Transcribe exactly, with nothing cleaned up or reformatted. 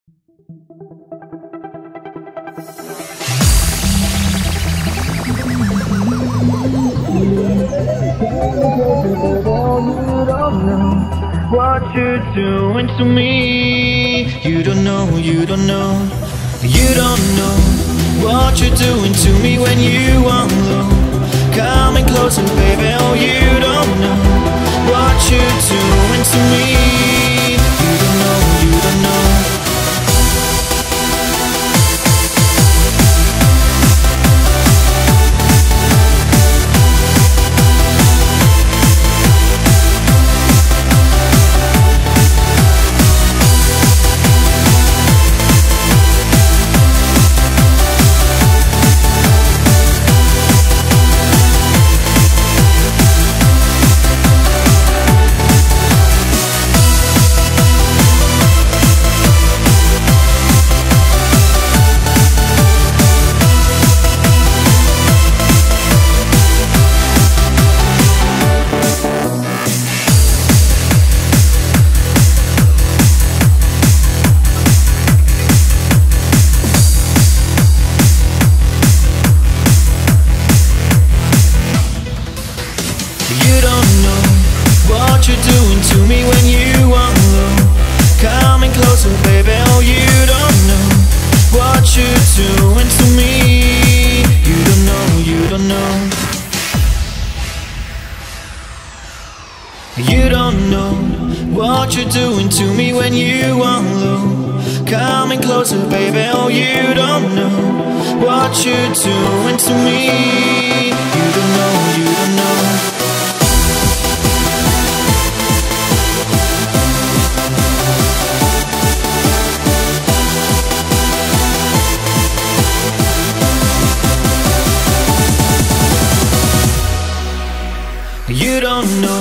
What you're doing to me, you don't know, you don't know, you don't know what you're doing to me when you are low. Coming closer, baby, oh, you don't know what you're doing to me. You don't know, you don't know. You don't know what you're doing to me when you are low. Coming closer, baby, oh, you don't know what you're doing to me. You don't know, you don't know. You don't know what you're doing to me when you are low. Coming closer, baby, oh, you don't know what you're doing to me. You don't know, you don't know. You don't know